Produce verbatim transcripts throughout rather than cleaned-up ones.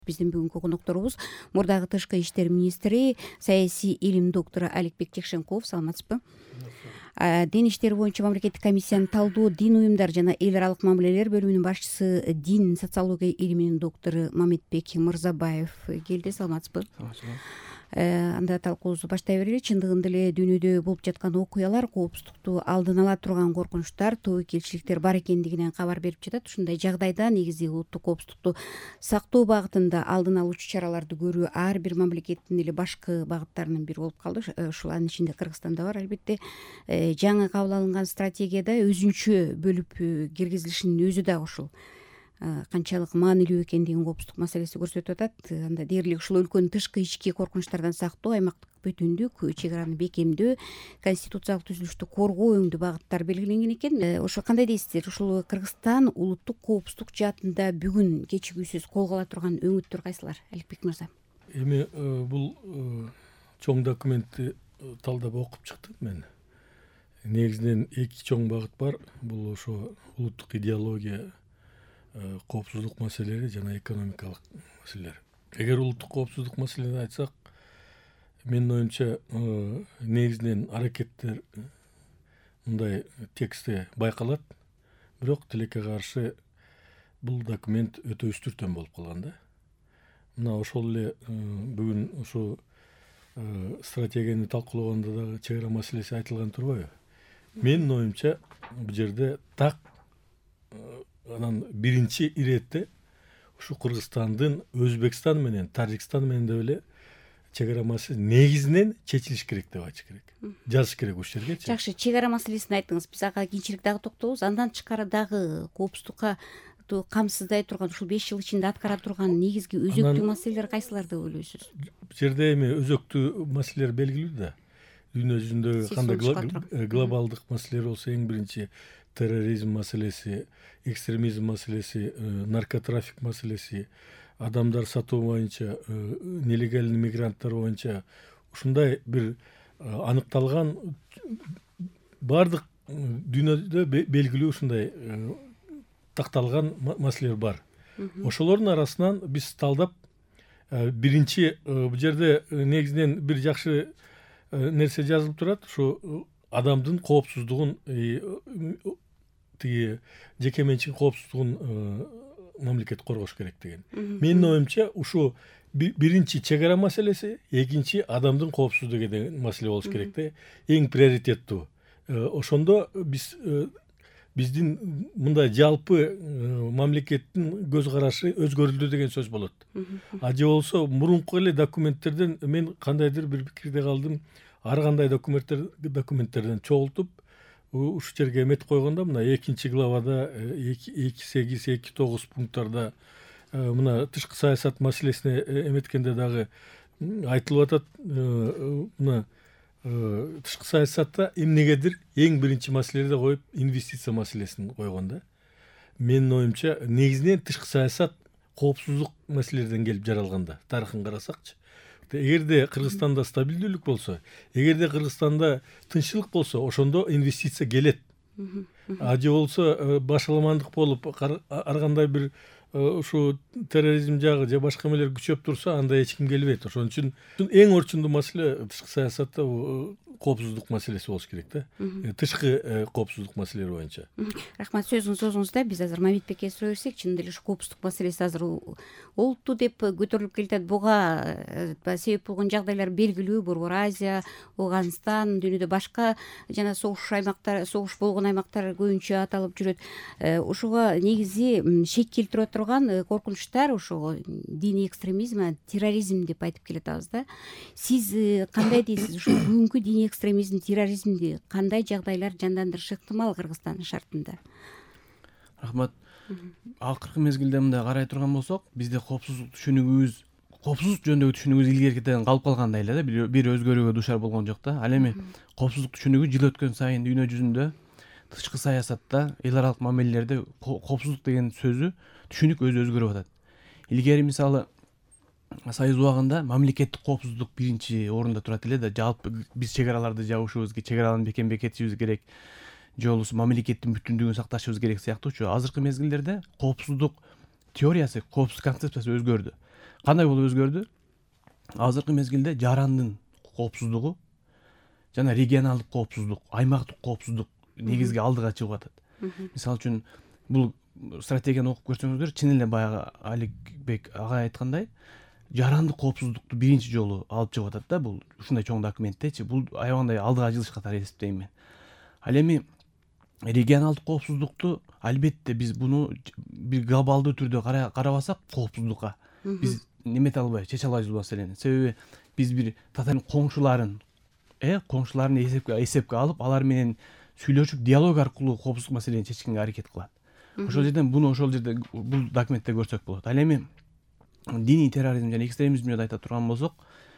Биздин бүгүнкү конокторубуз мурдагы тышкы иштер министри, саясий илим доктору Аликбек Жекшенкулов. Саламатсызбы? Дин иштери боюнча мамлекеттик комиссиянын талдоо, дин уюмдар жана эл аралык мамилелер бөлүмүнүн башчысы, дин социология илиминин доктору Мамедбек Мырзабаев келди. Саламатсызбы? Анда талкуубузду баштай берели. Чындыгында эле дүйнөдө болуп жаткан окуялар коопсуздукту алдын ала турган коркунучтар, тобокелчиликтер бар экендигинен кабар берип жатат. Ушундай жагдайда негизи улуттук коопсуздукту сактоо багытында алдын алуучу чараларды көрүү ар бир мамлекеттин эле башкы багыттарынын бири болуп калды. Ушул анын ичинде Кыргызстан да бар. Албетте жаңы кабыл алынган стратегияда өзүнчө бөлүп киргизилишинин өзү дагы ушул канчалык маанилүү экендигин коопсуздук маселеси көрсөтүп атат. Анда дээрлик ушул өлкөнү тышкы ички коркунучтардан сактоо, аймактык бүтүндүк, чек араны бекемдөө, конституциялык түзүлүштү коргоо өңдүү багыттар белгиленген экен. Ошо кандай дейсиздер? Ушул Кыргызстан улуттук коопсуздук жаатында бүгүн кечигүүсүз колго ала турган өңүттөр кайсылар? Аликбек мырза. Эми бул чоң документти талдап окуп чыктым мен. Негизинен эки чоң багыт бар. Бул ошо улуттук идеология, коопсуздук маселелери жана экономикалык маселелер. Эгер улуттук коопсуздук маселени айтсак, менин оюмча негизинен аракеттер мындай текстте байкалат. Бирок тилекке каршы бул документ өтө үстүртөн болуп калган да. Мына ошол эле бүгүн ушу стратегияны талкуулаганда дагы чек ара маселеси айтылган турбайбы? Менин оюмча бул жерде так анан биринчи иретте ушу Кыргызстандын Өзбекстан менен, Тажикстан менен да эле чек ара маселеси негизинен чечилиш керек деп айтыш керек. Жазыш керек ушул жергечи. Жакшы, чек ара маселесин айттыңыз. Биз ага кийинчерээк дагы токтолобуз. Андан тышкары дагы коопсуздукка камсыздай турган, ушул беш жыл ичинде аткара турган негизги өзөктүү маселелер кайсылар деп ойлойсуз? Бул жерде эми өзөктүү маселелер белгилүү да. Дүйнө жүзүндөгү кандай глобалдык маселелер болсо, эң биринчи терроризм маселеси, экстремизм маселеси, наркотрафик маселеси, адамдар сатуу боюнча, нелегальный мигранттар боюнча ушундай бир аныкталган бардык дүйнөдө белгилүү ушундай такталган маселелер бар. Ошолордун арасынан биз талдап биринчи бул жерде негизинен бир жакшы нерсе жазылып турат. Ушу адамдын коопсуздугун, тиги жеке менчиктин коопсуздугун мамлекет коргош керек деген. Менин оюмча ушу биринчи чек ара маселеси, экинчи адамдын коопсуздугу деген маселе болуш керек да. Эң приоритеттүү. Ошондо биз биздин мындай жалпы мамлекеттин көз карашы өзгөрүлдү деген сөз болот. А же болсо мурунку эле документтерден мен кандайдыр бир пикирде калдым. Ар кандай документтер документтерден чогултуп ушул жерге эметип койгондо, мына экинчи главада эки сегиз эки тогуз пункттарда мына тышкы саясат маселесине эметкенде дагы айтылып атат. Мына тышкы саясатта эмнегедир эң биринчи маселеди коюп инвестиция маселесин койгон да. Менин оюмча негизинен тышкы саясат коопсуздук маселелерден келип жаралган да. Тарыхын карасакчы. Эгерде Кыргызстанда стабилдүүлүк болсо, эгерде Кыргызстанда тынччылык болсо, ошондо инвестиция келет. А же болсо башаламандык болуп, ар кандай бир ушу терроризм жагы же башка эмелер күчөп турса, анда эч ким келбейт. Ошон үчүн эң орчундуу маселе тышкы саясатта коопсуздук маселеси болуш керек да. Тышкы коопсуздук маселелери боюнча. Рахмат, сөзүңүз сөзүңүздө биз азыр Мамедбекке сурай берсек, чынында эле ушу коопсуздук маселеси азыр олуттуу деп көтөрүлүп келатат. Буга себеп болгон жагдайлар белгилүү. Борбор Азия, Афганистан, дүйнөдө башка жана согуш аймактар, согуш болгон аймактар көбүнчө аталып жүрөт. Ушуга негизи шек келтирип турган коркунучтар ошого диний экстремизм, терроризм деп айтып келатабыз да. Сиз кандай дейсиз? Ушу бүгүнкү диний экстремизм, терроризмди кандай жагдайлар жандандырышы ыктымал Кыргызстандын шартында? Рахмат. Акыркы мезгилде мындай карай турган болсок, бизде коопсуздук түшүнүгүбүз, коопсуздук жөнүндөгү түшүнүгүбүз илгеркиден калып калгандай эле да, бир өзгөрүүгө душар болгон жок да. Ал эми коопсуздук түшүнүгү жыл өткөн сайын дүйнө жүзүндө тышкы саясатта, эл аралык мамилелерде коопсуздук деген сөзү, түшүнүк өзү өзгөрүп атат. Илгери мисалы Союз убагында мамлекеттик коопсуздук биринчи орунда турат эле да. Жалпы биз чек араларды жабышыбыз, чек араларын бекемдетишибиз керек. Же болбосо мамлекеттин бүтүндүгүн сакташыбыз керек сыяктуучу. Азыркы мезгилдерде коопсуздук теориясы, коопсуздук концепциясы өзгөрдү. кандай болуп өзгөрдү? Азыркы мезгилде жарандын коопсуздугу жана регионалдык коопсуздук, аймактык коопсуздук негизги алдыга чыгып атат. Мисалы үчүн бул стратегияны окуп көрсөңүздөр, чын эле баягы Аликбек агай айткандай, жарандык коопсуздукту биринчи жолу алып чыгып атат да, бул ушундай чоң документтечи. Бул аябагандай алдыга жылыш катары эсептейм мен. Ал эми регионалдык коопсуздукту албетте биз буну бир глобалдуу түрдө карабасак, коопсуздукка биз немете албайбыз, чече албайбыз бул маселени. Себеби биз бир татаан коңшуларын, э, коңшуларын эсепке эсепке алып, алар менен сүйлөшүп, диалог аркылуу коопсуздук маселени чечкенге аракет кылат. Ошол жерден буну ошол жерде бул документте көрсөк болот. Ал эми диний терроризм жана экстремизм жөнүндө айта турган болсок,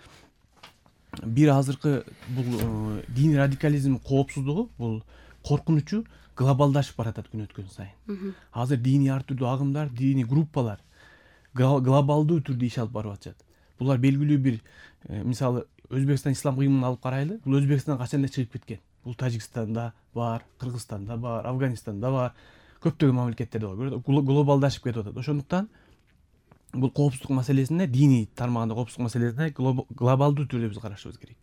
бир азыркы бул диний радикализм коопсуздугу, бул коркунучу глобалдашып баратат күн өткөн сайын. Азыр диний ар түрдүү агымдар, диний группалар глобалдуу түрдө иш алып барып атышат. Булар белгилүү бир, мисалы, Өзбекстан ислам кыймылын алып карайлы. Бул Өзбекстан качан эле чыгып кеткен. Бул Тажикстанда бар, Кыргызстанда бар, Афганистанда бар, көптөгөн мамлекеттерде бар. Глобалдашып кетип атат. Ошондуктан бул коопсуздук маселесине, диний тармагында коопсуздук маселесине глобалдуу түрдө биз карашыбыз керек.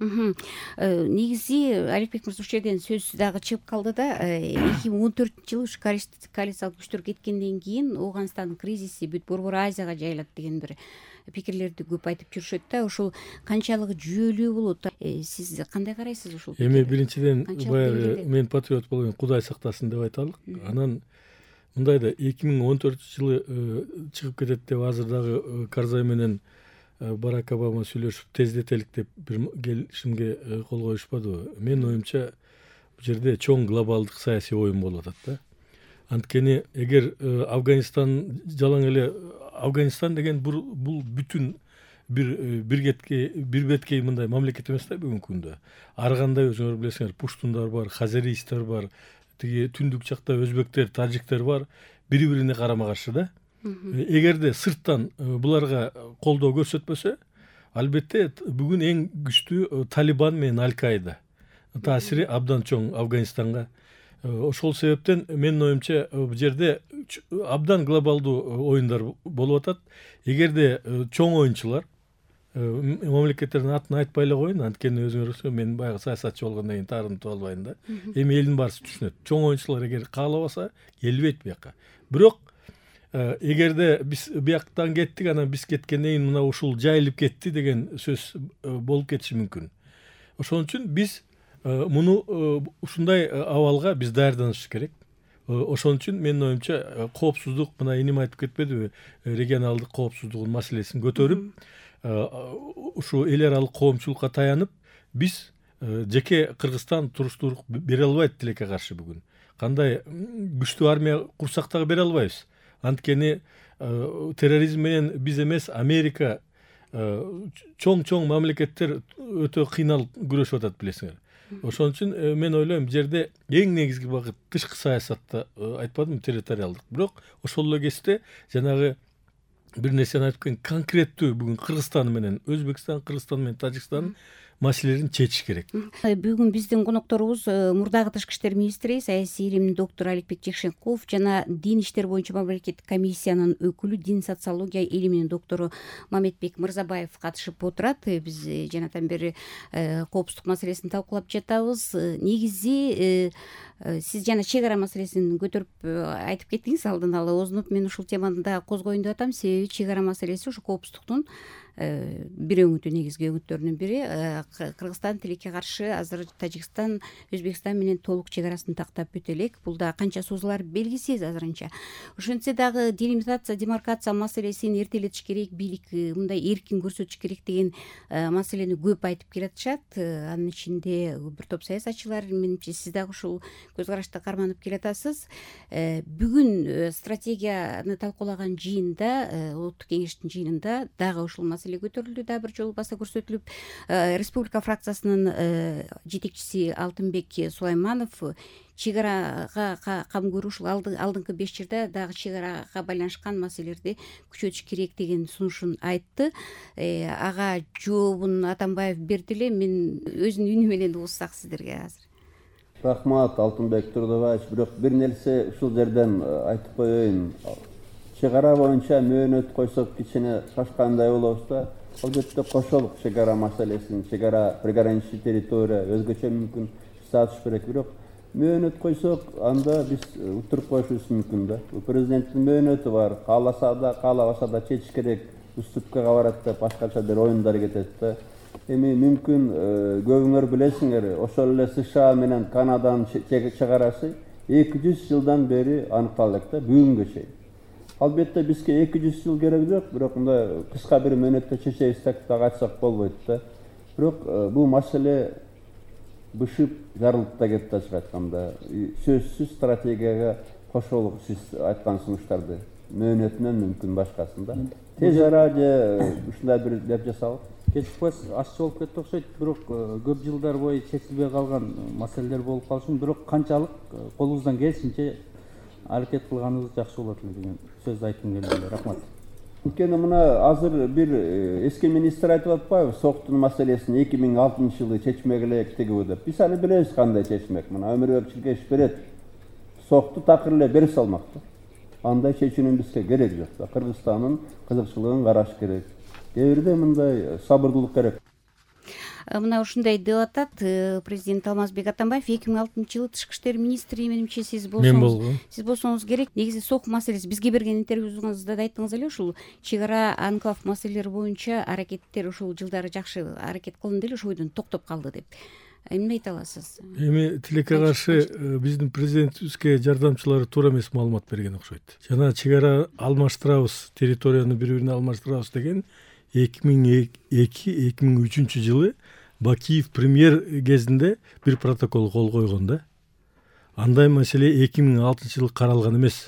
Негизи Аликбек мырза ушул жерден сөз дагы чыгып калды да, эки миң он төртүнчү жылы ушу коалициялык күчтөр кеткенден кийин Ооганстандын кризиси бүт Борбор Азияга жайылат деген бир пикирлерди көп айтып жүрүшөт да. Ушул канчалык жүйөлүү болот? Сиз кандай карайсыз ушул? Эми биринчиден баягы мен патриот болгон Кудай сактасын деп айталык. Анан мындай да эки миң он төртүнчү жылы чыгып кетет деп азыр дагы Карзай менен Барак Обама сүйлөшүп тездетелик деп бир келишимге кол коюшпадыбы? Менин оюмча бул жерде чоң глобалдык саясий оюн болуп атат да. Анткени эгер Афганистан жалаң эле Афганистан деген бул бүтүн бир бир кетке бир беткей мындай мамлекет эмес да бүгүнкү күндө. Ар кандай өзүңөр билесиңер, пуштундар бар, хазаристер бар, тиги түндүк жакта өзбектер, таджиктер бар, бири-бирине карама-каршы да. Эгерде сырттан буларга колдоо көрсөтпөсө, албетте бүгүн эң күчтүү Талибан менен Аль-Каида таасири абдан чоң Афганистанга. Ошол себептен менин оюмча бул жерде абдан глобалдуу оюндар болуп атат. Эгерде чоң оюнчулар, мамлекеттердин атын айтпай эле коеюн, анткени өзүңөр мен баягы саясатчы болгондон кийин таарынтып албайм да. Эми элдин баары түшүнөт. Чоң оюнчулар эгер каалабаса, келбейт бияка. Бирок эгерде биз бияктан кеттик, анан биз кеткенден кийин мына ушул жайылып кетти деген сөз болуп кетиши мүмкүн. Ошон үчүн биз муну ушундай абалга биз даярданышыбыз керек. Ошон үчүн менин оюмча коопсуздук, мына энем айтып кетпедиби, регионалдык коопсуздугун маселесин көтөрүп, ушу эл аралык коомчулукка таянып, биз жеке Кыргызстан туруштуулук бере албайт тилекке каршы бүгүн. Кандай күчтүү армия курсак дагы бере албайбыз. Анткени терроризм менен биз эмес, Америка, чоң-чоң мамлекеттер өтө кыйналып күрөшүп атат, билесиңер. Ошон үчүн мен ойлойм, жерде эң негизги багыт тышкы саясатта, айтпадымбы, территориалдык. Бирок ошол эле кезде жанагы бир нерсени айтып кеткен, конкреттүү бүгүн Кыргызстан менен Өзбекстан, Кыргызстан менен Тажикстан маселелерин чечиш керек. Бүгүн биздин конокторубуз мурдагы тышкы иштер министри, саясий илимдин доктору Аликбек Жекшенкулов жана дин иштер боюнча мамлекеттик комиссиянын өкүлү, дин социология илиминин доктору Мамедбек Мырзабаев катышып отурат. Биз жанатан бери коопсуздук маселесин талкуулап жатабыз. Негизи сиз жана чек ара маселесин көтөрүп айтып кеттиңиз алдын ала озунуп. Мен ушул теманы да козгоюн деп атам, себеби чек ара маселеси ушу коопсуздуктун бир өңүтү, негизги өңүттөрүнүн бири. Кыргызстан тилекке каршы азыр Тажикстан, Өзбекстан менен толук чек арасын тактап өтө элек. Бул да канча созулар белгисиз азырынча. Ошентсе дагы делимитация, демаркация маселесин эртелетиш керек, бийлик мындай эркин көрсөтүш керек деген маселени көп айтып келатышат. Анын ичинде бир топ саясатчылар, менимче сиз дагы ушул көз карашты карманып келатасыз. Бүгүн стратегияны талкуулаган жыйында, улуттук кеңештин жыйынында дагы ушул маселе көтөрүлдү, да бир жолу баса көрсөтүлүп, республика фракциясынын жетекчиси Алтынбек Сулайманов чек арага кам көрүү, ушул алдыңкы беш жылда дагы чек арага байланышкан маселелерди күчөтүш керек деген сунушун айтты. Ага жообун Атамбаев берди эле. Мен өзүнүн үнү менен угуссак сиздерге азыр. Рахмат, Алтынбек Турдубаевич. Бирок бир нерсе ушул жерден айтып коеюн. чек ара боюнча мөөнөт койсок кичине шашкандай болобуз да. Албетте кошолук чек ара маселесин, чек ара приграничный территория өзгөчө мүмкүн статус керек, бирок мөөнөт койсок, анда биз утуруп коюшубуз мүмкүн да. Президенттин мөөнөтү бар, кааласа да, каалабаса да чечиш керек, уступкага барат да, башкача бир оюндар кетет да. Эми мүмкүн көбүңөр билесиңер, ошол эле США менен Канаданын чек арасы эки жүз жылдан бери аныкталып да, бүгүнгө чейин. Албетте бизге эки жүз жыл керек жок, бирок мындай кыска бир мөөнөттө чечебиз деп айтсак болбойт да. Бирок бул маселе бышып жарылып да кетти, ачык айтканда. Сөзсүз стратегияга кошолук сиз айткан сунуштарды мөөнөтүнөн мүмкүн башкасында. Тез ара же ушундай бир деп жасалып кетпес аччы болуп кетти окшойт, бирок көп жылдар бою чечилбей калган маселелер болуп калышын, бирок канчалык колубуздан келишинче аракет кылганыбыз жакшы болот эле деген сөздү айткым келди. Рахмат. Анткени мына азыр бир эски министр айтып атпайбы, соктун маселесин эки миң алтынчы жылы чечмек элек тигиби деп. Биз аны билебиз кандай чечмек. Мына Өмүрбек Чилкеш берет. Сокту такыр эле бере салмак да. Андай чечүүнүн бизге кереги жок да. Кыргызстандын кызыкчылыгын караш керек. Кээ бирде мындай сабырдуулук керек. Мына ушундай деп атат президент Алмазбек Атамбаев. эки миң алтынчы жылы тышкы иштер министри, менимче сиз болсоңуз, сиз болсоңуз керек. Негизи сок маселеси, бизге берген интервьюңузда да айттыңыз эле, ушул чек ара анклав маселелери боюнча аракеттер ушул жылдары жакшы аракет кылынды эле, ошол бойдон токтоп калды деп. Эмне айта аласыз? Эми тилекке каршы биздин президентибизге жардамчылары туура эмес маалымат берген окшойт. Жана чек ара алмаштырабыз, территорияны бири-бирине алмаштырабыз деген эки миң эки эки миң үчүнчү жылы Бакиев премьер кезинде бир протокол кол койгон да. Андай маселе эки миң алтынчы жылы каралган эмес.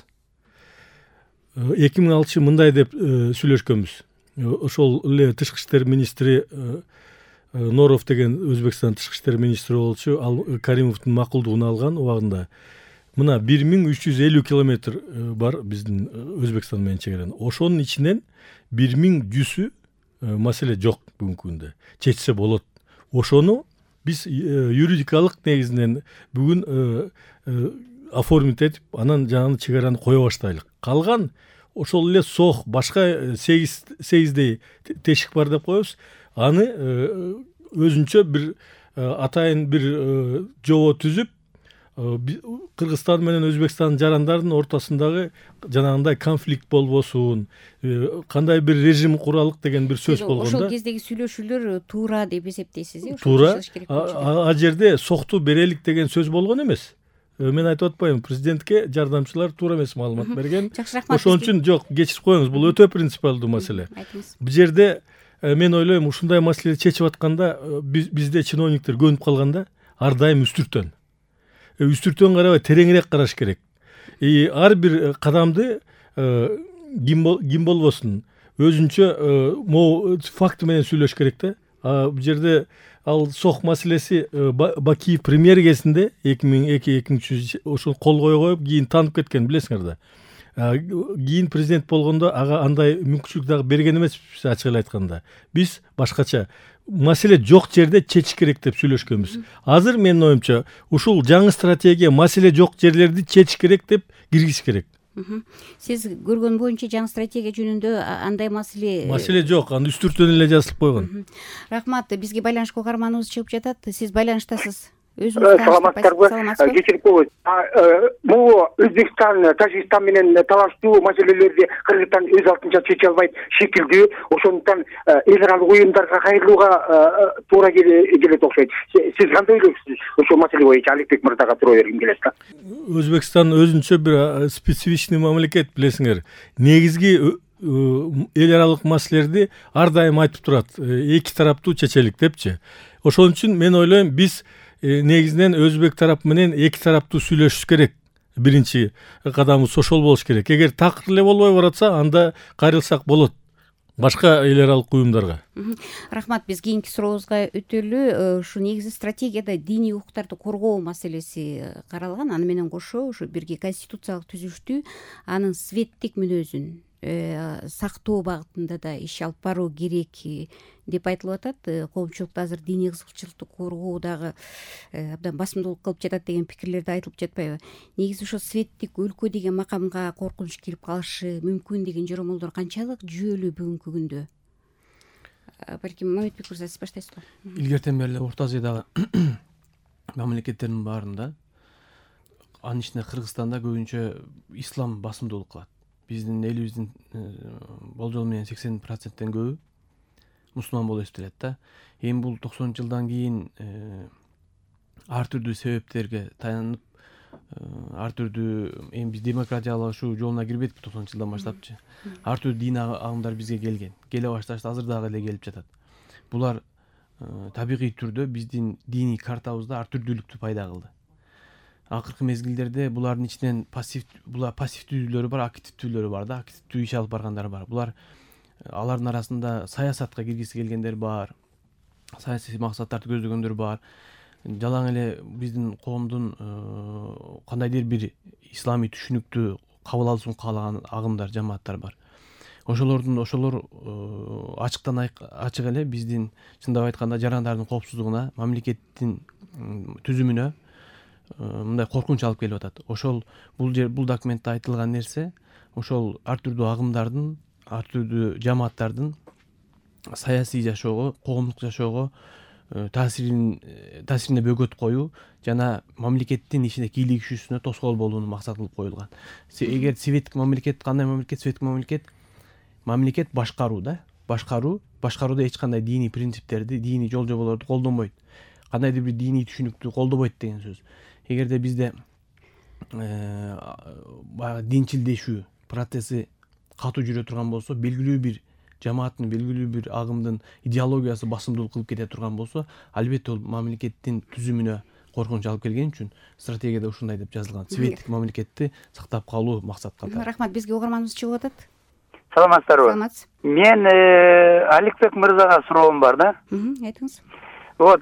эки миң алтынчы мындай деп сүйлөшкөнбүз. Ошол эле тышкы иштер министри Норов деген Өзбекстан тышкы иштер министри болчу, ал Каримовдун макулдугун алган убагында. Мына бир миң үч жүз элүү километр бар биздин Өзбекстан менен чек араны. Ошонун ичинен бир миң жүзү маселе жок бүгүнкү күндө. Чечсе болот. Ошону биз юридикалык негизинен бүгүн оформить этип, анан жаңы чек араны кое баштайлык. Калган ошол эле сох башка сегиз сегиздей тешик бар деп коебуз. Аны өзүнчө бир атайын бир жобо түзүп, Кыргызстан менен Өзбекстандын жарандардын ортосундагы жанагындай конфликт болбосун, кандай бир режим куралык деген бир сөз болгон да. Ошол кездеги сүйлөшүүлөр туура деп эсептейсиз, э? Туура. А жерде сокту берелик деген сөз болгон эмес. Мен айтып атпайбын, президентке жардамчылар туура эмес маалымат берген. Ошон үчүн жок, кечирип коюңуз, бул өтө принципиалдуу маселе. Бул жерде мен ойлойм, ушундай маселени чечип атканда бизде чиновниктер көнүп калганда, ар дайым үстүртөн. Үстүртөн карабай тереңирээк караш керек. Ар бир кадамды ким болбосун өзүнчө могу факт менен сүйлөш керек да. Бул жерде ал сох маселеси Бакиев премьер кезинде эки миң эки эки миң үч ошол кол кое коюп, кийин таанып кеткен, билесиңер да. Кийин президент болгондо ага андай мүмкүнчүлүк дагы берген эмес, ачык эле айтканда. Биз башкача маселе жок жерде чечиш керек деп сүйлөшкөнбүз. Азыр менин оюмча ушул жаңы стратегия маселе жок жерлерди чечиш керек деп киргизиш керек. Сиз көргөн боюнча жаңы стратегия жөнүндө андай маселе маселе жок, аны үстүртөн эле жазылып койгон. Рахмат, бизге байланышка угарманыбыз чыгып жатат. Сиз байланыштасыз. Саламаттарбы, кечирип коебуз. Могу Өзбекстан, Тажикстан менен талаштуу маселелерди Кыргызстан өз алдынча чече албайт шекилдүү. Ошондуктан эл аралык уюмдарга кайрылууга туура келет окшойт. Сиз кандай ойлойсуз ошол маселе боюнча? Аликбек мырзага суроо бергим келет да. Өзбекстан өзүнчө бир специфичный мамлекет, билесиңер. Негизги эл аралык маселелерди ар дайым айтып турат. Эки тараптуу чечелик депчи. Ошон үчүн мен ойлойм, биз негизинен Өзбек тарап менен эки тараптуу сүйлөшүш керек. Биринчи кадамыбыз ошол болуш керек. Эгер такыр эле болбой баратса, анда кайрылсак болот башка эл аралык уюмдарга. Рахмат, биз кийинки сурообузга өтөлү. Ушу негизи стратегияда диний укуктарды коргоо маселеси каралган. Аны менен кошо ушу бирге конституциялык түзүштү, анын светтик мүнөзүн сактоо багытында да иш алып баруу керек деп айтылып атат. Коомчулукта азыр диний кызыкчылыкты коргоо дагы абдан басымдуулук кылып жатат деген пикирлер да айтылып жатпайбы? Негизи ошо светтик өлкө деген макамга коркунуч кирип калышы мүмкүн деген жоромолдор канчалык жүйөлүү бүгүнкү күндө? Балким Мамедбек мырза, сиз баштайсызбы? Илгертен бери Орто Азиядагы мамлекеттердин баарында, анын ичинде Кыргызстанда көбүнчө ислам басымдуулук кылат. Биздин элибиздин болжол менен сексен проценттен көбү мусулман болуп эсептелет да. Эми бул токсонунчу жылдан кийин ар түрдүү себептерге таянып, ар түрдүү эми биз демократиялашуу жолуна кирбедикпи токсонунчу жылдан баштапчы. Ар түрдүү дин агымдар бизге келген. Келе башташты, азыр дагы эле келип жатат. Булар табигый түрдө биздин диний картабызда ар түрдүүлүктү пайда кылды. Акыркы мезгилдерде булардын ичинен пассив булар пассивдүүлөрү бар, активдүүлөрү бар да, активдүү иш алып баргандар бар. Булар алардын арасында саясатка киргиси келгендер бар, саясий максаттарды көздөгөндөр бар. Жалаң эле биздин коомдун кандайдыр бир исламий түшүнүктү кабыл алышын каалаган агымдар, жамааттар бар. Ошолордун ошолор ачыктан ачык эле биздин чындап айтканда жарандардын коопсуздугуна, мамлекеттин түзүмүнө мындай коркунуч алып келип атат. Ошол бул жер бул документте айтылган нерсе ошол ар түрдүү агымдардын, ар түрдүү жамааттардын саясий жашоого, коомдук жашоого таасирин таасирине бөгөт коюу жана мамлекеттин ишине кийлигишүүсүнө тоскоол болууну максат кылып коюлган. Эгер светтик мамлекет, кандай мамлекет, светтик мамлекет, мамлекет башкаруу да, башкаруу, башкарууда эч кандай диний принциптерди, диний жол жоболорду колдонбойт. Кандайдыр бир диний түшүнүктү колдобойт деген сөз. Эгерде бизде баягы динчилдешүү процесси катуу жүрө турган болсо, белгилүү бир жамааттын, белгилүү бир агымдын идеологиясы басымдуулук кылып кете турган болсо, албетте ол мамлекеттин түзүмүнө коркунуч алып келген үчүн стратегияда ушундай деп жазылган. Светтик мамлекетти сактап калуу максат катары. Рахмат, бизге угарманыбыз чыгып атат. Саламатсыздарбы? Саламатсыз. Мен Аликбек мырзага суроом бар да. Айтыңыз. Вот,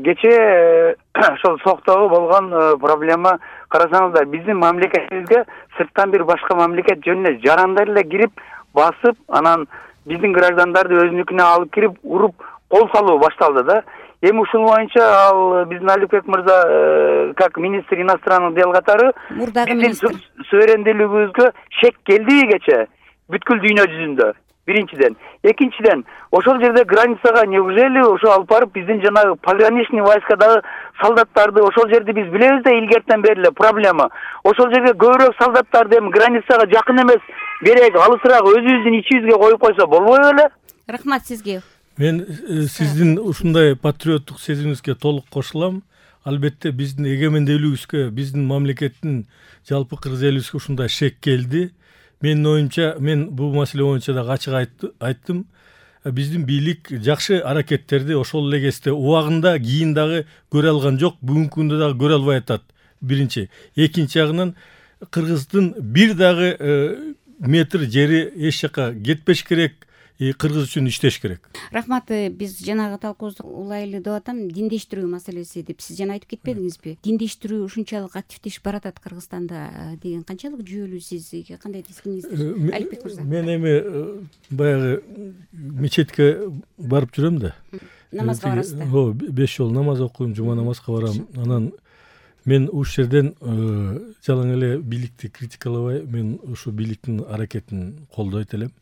кече ошол Соктогу болгон проблема карасаңыздар, биздин мамлекетибизге сырттан бир башка мамлекет жөнүнө жарандар эле кирип, басып, анан биздин граждандарды өзүнүкүнө алып кирип, уруп, кол салуу башталды да. Эми ушул боюнча ал биздин Аликбек мырза как министр иностранных дел катары биздин суверендүүлүгүбүзгө шек келди кече бүткүл дүйнө жүзүндө. Биринчиден, экинчиден, ошол жерде границага неужели ошо алып барып биздин жанагы пограничный войскадагы солдаттарды, ошол жерди биз билебиз да илгертен бери эле проблема. Ошол жерге көбүрөөк солдаттарды эми границага жакын эмес, берек алысыраак өзүбүздүн ичибизге коюп койсо болбойбу беле? Рахмат сизге. Мен сиздин ушундай патриоттук сезимиңизге толук кошулам. Албетте биздин эгемендүүлүгүбүзгө, биздин мамлекеттин жалпы кыргыз элибизге ушундай шек келди. Менин оюмча, мен бул маселе боюнча дагы ачык айттым. Биздин бийлик жакшы аракеттерди ошол эле кезде убагында кийин дагы көрө алган жок, бүгүнкү күндө дагы көрө албай атат. Биринчи, экинчи жагынан Кыргыздын бир дагы метр жери эч жака кетпеш керек. Кыргыз үчүн иштеш керек. Рахмат, биз жанагы талкуубузду улайлы деп атам, диндештирүү маселеси деп сиз жана айтып кетпедиңизби? Диндештирүү ушунчалык активдешип баратат Кыргызстанда деген канчалык жүйөлүү, сизге кандай тескиниңиздер? Аликбек мырза. Мен эми баягы мечетке барып жүрөм да. Намазга барасыз да? О, беш жолу намаз окуйм, жума намазга барам. Анан мен ушул жерден жалаң эле бийликти критикалабай, мен ушу бийликтин аракетин колдойт элем.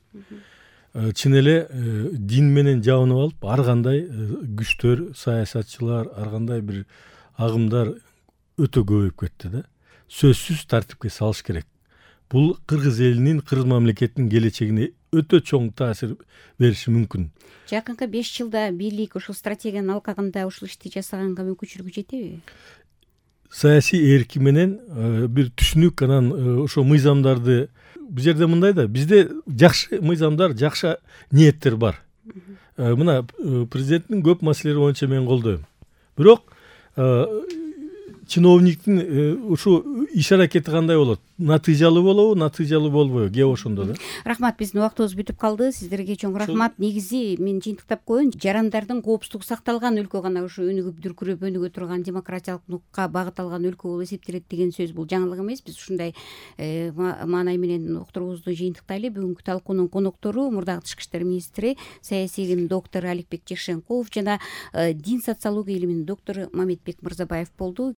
Чын эле дин менен жабынып алып, ар кандай күчтөр, саясатчылар, ар кандай бир агымдар өтө көбөйүп кетти да. Сөзсүз тартипке салыш керек. Бул кыргыз элинин, кыргыз мамлекетинин келечегине өтө чоң таасир бериши мүмкүн. Жакынкы беш жылда бийлик ушул стратегиянын алкагында ушул ишти жасаганга мүмкүнчүлүгү жетеби? Саясий эрки менен бир түшүнүк, анан ошо мыйзамдарды бул жерде мындай да, бизде жакшы мыйзамдар, жакшы ниеттер бар. Мына президенттин көп маселелери боюнча мен колдойм. Бирок чиновниктин ушу иш аракети кандай болот, натыйжалуу болобу, натыйжалуу болбойбу, кээ ошондо да. Рахмат, биздин убактыбыз бүтүп калды. Сиздерге чоң рахмат. Негизи мен жыйынтыктап коеюн, жарандардын коопсуздугу сакталган өлкө гана ушу өнүгүп дүркүрөп өнүгө турган демократиялык нукка багыт алган өлкө болуп эсептелет деген сөз бул жаңылык эмес. Биз ушундай маанай менен уктуруубузду жыйынтыктайлы. Бүгүнкү талкуунун коноктору мурдагы тышкы иштер министри, саясий илим доктору Аликбек Жекшенкулов жана дин социология илиминин доктору Мамедбек Мырзабаев болду.